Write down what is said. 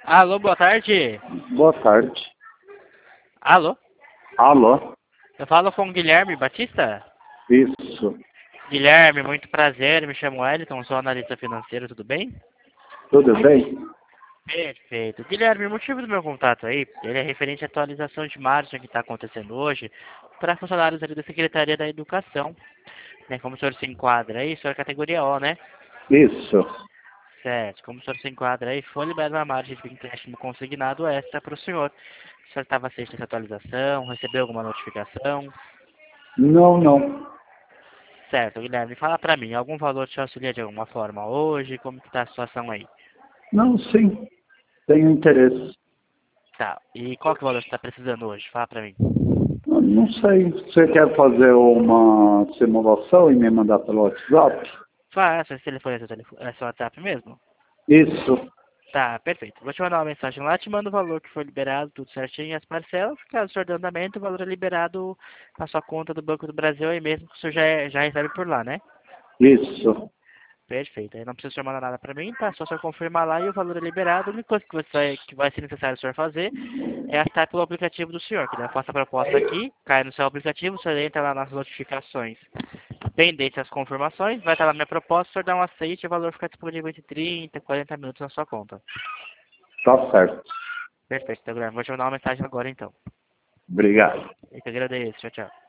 Alô, boa tarde. Boa tarde. Alô, Alô? eu falo com o Guilherme Batista. Isso. Guilherme, muito prazer, me chamo Wellington, sou analista financeiro, tudo bem? Tudo bem? Perfeito. Guilherme, o motivo do meu contato aí, ele é referente à atualização de margem que está acontecendo hoje para funcionários ali da Secretaria da Educação, né? Como o senhor se enquadra aí, o senhor é categoria O, né? Isso. Certo, como o senhor se enquadra aí, foi liberada uma margem de empréstimo consignado extra para o senhor. O senhor estava ciente dessa atualização, recebeu alguma notificação? Não, não. Certo, Guilherme, fala pra mim, algum valor te auxilia de alguma forma hoje? Como que tá a situação aí? Não, sim. Tenho interesse. Tá, e qual que é o valor que você tá precisando hoje? Fala pra mim. Não sei. Você quer fazer uma simulação e me mandar pelo WhatsApp? Fala, esse telefone é seu WhatsApp mesmo? Isso. Tá, perfeito. Vou te mandar uma mensagem lá, te mando o valor que foi liberado, tudo certinho, as parcelas, caso o senhor dê andamento, o valor é liberado na sua conta do Banco do Brasil aí mesmo, que o senhor já recebe por lá, né? Isso. Perfeito. Aí não precisa o senhor mandar nada para mim, tá? Só o senhor confirmar lá e o valor é liberado. A única coisa que vai ser necessário o senhor fazer é acessar pelo aplicativo do senhor, que daí eu faço a proposta aqui, cai no seu aplicativo, o senhor entra lá nas notificações pendentes as confirmações, vai estar lá minha proposta, o senhor dá um aceite e o valor fica disponível entre 30 e 40 minutos na sua conta. Tá certo. Perfeito, então, Guilherme. Vou te mandar uma mensagem agora então. Obrigado. Eu que agradeço. Tchau, tchau.